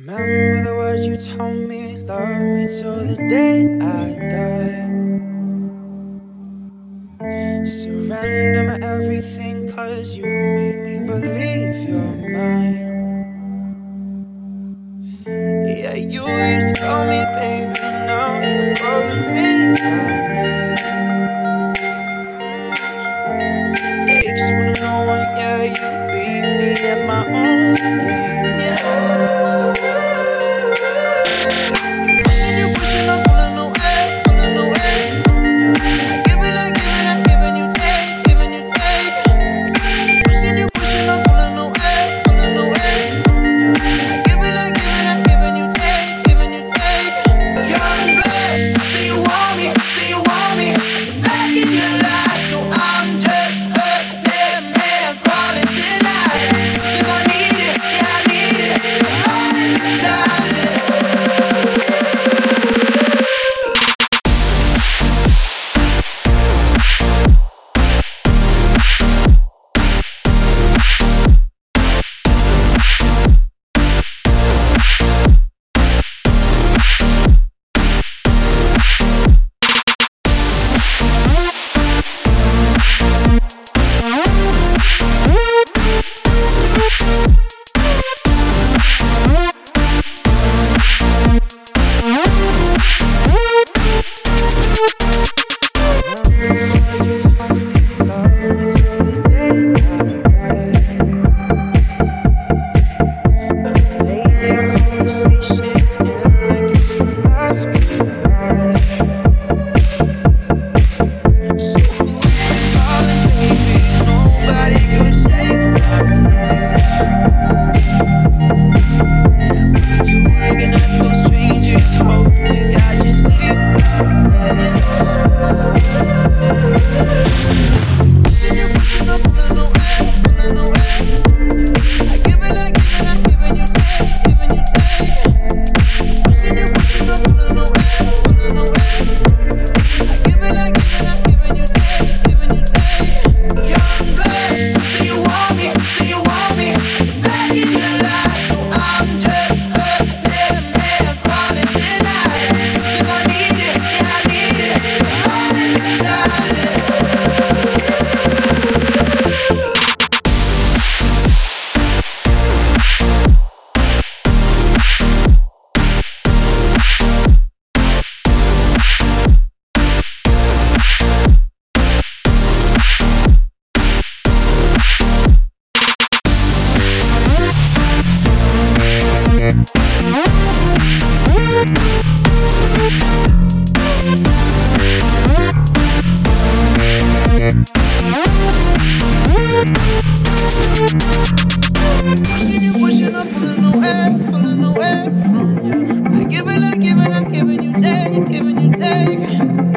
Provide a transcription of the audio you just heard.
Remember the words you told me, love me till the day I die. Surrender my everything, cause you made me believe you're mine. Yeah, you used to call me baby, now you're calling me by name. Takes one to know one, yeah, you beat me at my own game, yeah. You pushing, I'm pulling away from you. I giving, you take, giving, you take. You pushing, I'm pulling away from you. I giving, you take, giving, you take. Young blood, do you want me? Do you want me? Back in your life, so I'm just a dead man crawling tonight. 'Cause I need it, yeah, I need it. All in the time. You pushing, I'm pulling away from you. I giving, you take, giving, you take.